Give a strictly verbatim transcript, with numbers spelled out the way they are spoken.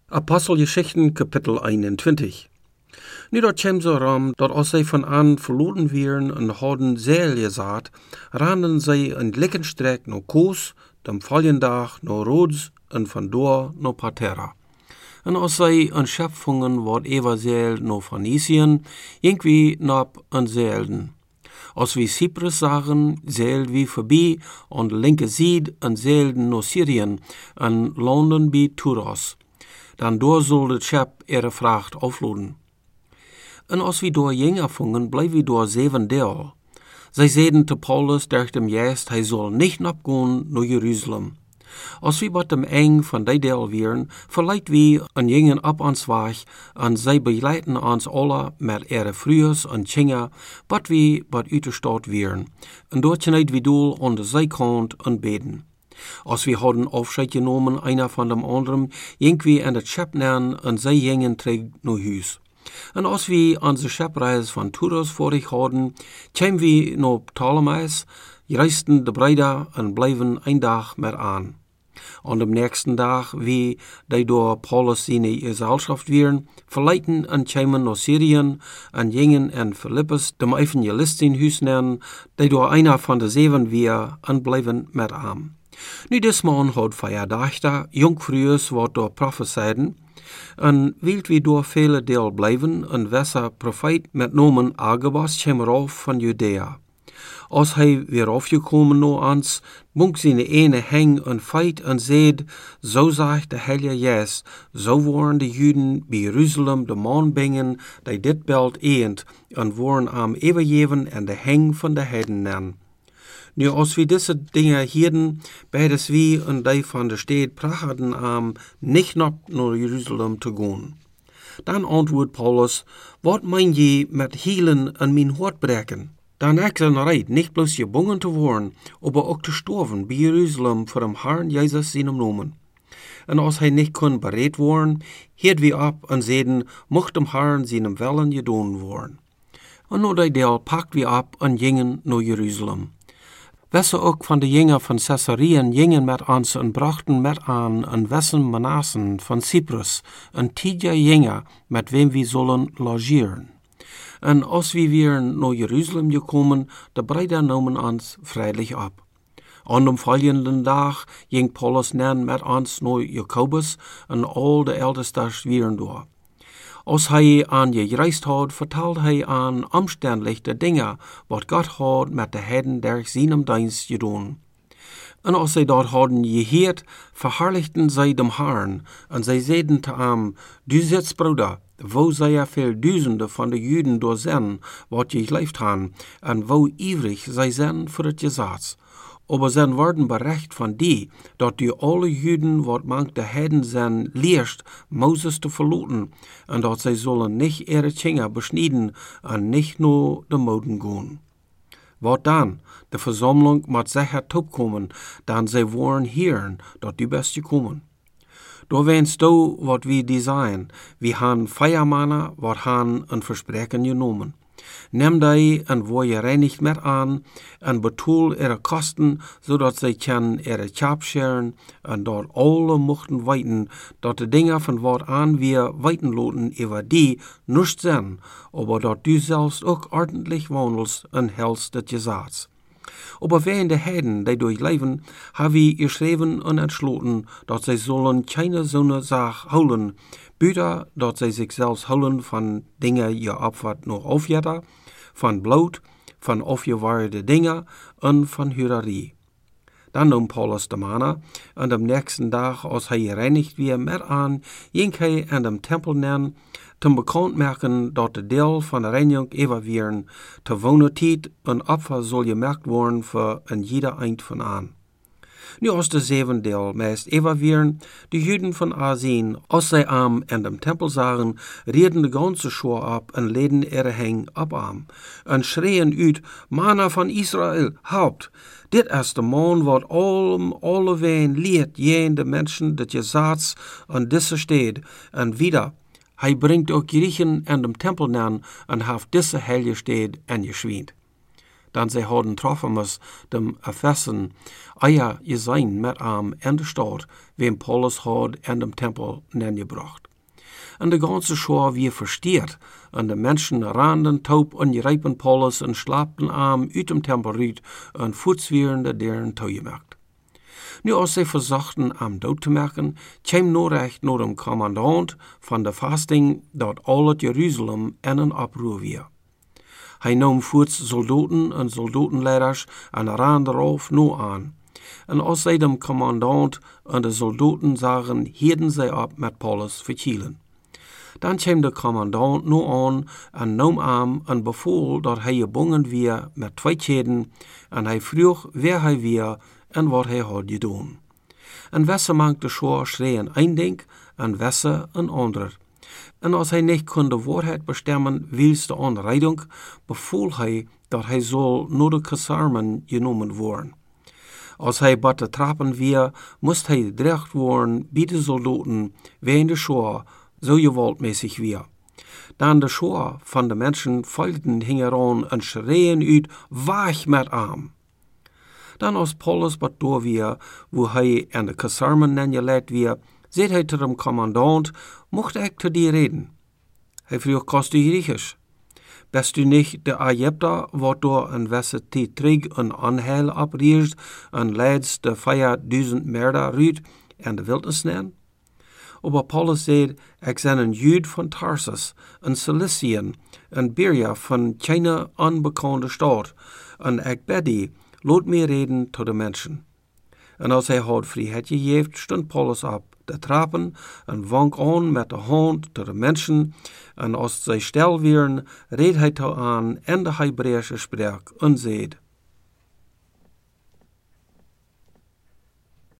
Apostelgeschichten Kapitel eenentwintig. Nu dat kwam zo ram, dat als zij van aan verloren werden en hadden zeil gezaad, randen zij een likkenstrek naar Koos, dem volgende dag naar Rhodes en vandoor naar Patera. En als zij een schip vingen wat eva zeil naar Phoeniciën, ging wie naar een zeilden. Als we Cyprus zagen, zeilden we voorbij aan de linker zijde en zeilden naar Syrië en landen bij Tyros. Dan door zal het schip ihre vracht afladen. En als we door jingen vingen, blijven we door zeven deel. Zij zeiden te Paulus durch dem Geist, hij zal niet opgaan naar Jeruzalem. Als we wat dem eng van die deel wieren, verleiht we en jingen op ons weg, en zij begeleiden ons alle met ihre vrouwen en kinderen, wat we wat uit de stad wieren. En dort zijn we doel aan de zijkant en beden. Als we hadden afscheid genomen, einer van dem anderen, ging we in het schip neer en zij gingen terug naar huis. En als we onze schipreis van Tyros vorig hadden, kwamen we naar Ptolemais, reisten de Breide en bleven een dag met aan. Aan de nächsten dag, wie die door Paulus zijn gezelschap wieren, verleiden en kwamen naar Syrië en gingen in Philippus, dem evangelist in huis nemen, die door einer van de zeven weer en bleven met aan. Nu des man had verjaardag, jongvrouws wat door profezeiden, en wilt we door vele deel blijven, en wesse profeet met nomen Agabus kwam eraf van Judea. Als hij weer afgekomen naar ons, monk zijn ene heng en feit en zeid, zo zegt de Heilige Geest, zo worden de Juden bij Jeruzalem de man bingen, die dit beeld eend, en worden am overgeven en de heng van de heiden nemen. Nu, als we deze dingen hielden, beides wie en die van de stad prachten am, niet naar Jeruzalem te gaan. Dan antwoordt Paulus, wat mein je met hielen en mijn hart breken? Dan ik zijn rijdt, niet bloos gebongen te worden, aber ook te sterven bij Jeruzalem voor hem Herrn Jezus zijn nomen. En als hij niet kon bereid worden, hield we op en zeiden, mocht hem Herrn zijn willen gedaan worden. En na die deel pakt we op en gingen naar Jeruzalem. Wesse ook van de jingen van Caesarien gingen met ons en brachten met aan en wessen Manassen van Cyprus, een tijdje jingen met wem we zullen logeren. En als we weer naar Jeruzalem gekomen, de Breide namen ons vrijelijk op. Aan de volgende dag ging Paulus neer met ons naar Jacobus en al de eldesters wieren door. Als hij aan je gereisd had, vertelde hij aan omständlich de dingen wat God had met de heiden der zijn dienst gedaan. En als zij dat hadden gehoord, verherrlichten zij dem Herrn, en zij zeiden te hem, du zit, broeder, wo zij er veel duizenden van de Juden door zijn, wat je geleefd han, en wo ivrig zij zijn voor het gezag. Aber zijn worden berecht van die, dat die alle Juden wat mank de heiden zijn leerst, Moses te verloten, en dat zij zullen niet ihre Kinder besnijden en niet naar de moden gaan. Wat dan? De verzameling moet zeker topkomen, dan zij worden hieren, dat die best gekomen. Door wens do wat we design, we han feiermannen wat han een verspreken genomen. Neem die en word je reinigt met aan en betoel ihre kosten, zodat zij kan ihre Chap scheren en dat alle mochten weten dat de dingen van wat aan weer weten loten over die nicht zijn, aber dat du zelfs ook ordentlich wandelst en helst het gezag. Aber wer in de heiden die durchleven, hebben we geschreven en entsloten, dat zij zullen keine zo'n zaak houden, buiten dat zij zichzelf houden van dingen je opvat nog afjetten, van bloed, van afgewaarde dingen en van hurerie. Dan nam Paulus de mannen, en de nächsten dag, als hij gereinigd weer met aan, ging hij in de tempel neer, te bekend maken dat de deel van de reiniging even wieren, te wonen tijd een opfer zal gemerkt worden voor een jeder eind van aan. Nu als de zeven deel meest even wieren, de Juden van Asien, als zij am in de tempel zagen, reden de ganze schor op en leden ihre heng op am, en schreien uit, Manna van Israël, haupt, dit is de man wat al alle ween leert jen de mensen dat je zaats aan deze stad, en wieder, hij brengt ook Griechen in de tempel neer en heeft deze heilige stad en geschwind. dan zij hadden Trophimus dem Ephessen eier je zijn met am en de stad, wem Paulus had en dem Tempel nengebracht. En de ganze Schar wie versteerd, en de mensen randen taub en grijpen Paulus en slaapten am uit dem Tempel uit en voetzwierende deren toegemerkt. Nu als zij verzochten am dood te merken, kwam Norecht naar dem commandant van de vasting dat al het Jeruzalem en een oproer weer. Hij nam voorts soldaten en soldatenleiders en ran darauf nu aan. En als zij dem commandant en de soldaten zagen, hielden zij op met Paulus verkielen. Dan kwam de commandant nu aan en nam aan en bevoel dat hij gebonden weer met twee kheden en hij vroeg wer hij weer en wat hij had gedaan. En wesse mankte Schor schreien een ding en wesse een ander. En als hij niet kon de waarheid bestemmen wils de aanrijding, bevoel hij dat hij zal naar de kasarmen genomen worden. Als hij bij de trappen weer, moest hij gedreigd worden bij de soldaten, wie in de Schor zo gewaltmäßig weer. Dan de Schor van de mensen volgden hingen aan en schreien uit, waag met arm. Dan als Paulus wat door weer, wo hij in de kasarmen neergelegd weer, zei hij tot dem commandant, mocht ik te die reden? Hij vroeg, kost u Griechisch? Bist u niet de Egypter, wat door een wesse tijd terug een onheil opriest en leids de vijfduizend merder uit en de wildnis nemen? Aber Paulus zei, ik ben een Jood van Tarsus, een Ciliciën, een Berea van keine onbekende stad, en ik bid die, laat mij reden tot de mensen. En als hij had vrijheid gegeven, stond Paulus op de trappen en wank aan met de hand tot de mensen, en als zij stil waren, reed hij toe aan in de Hebreeuwse spraak en zei,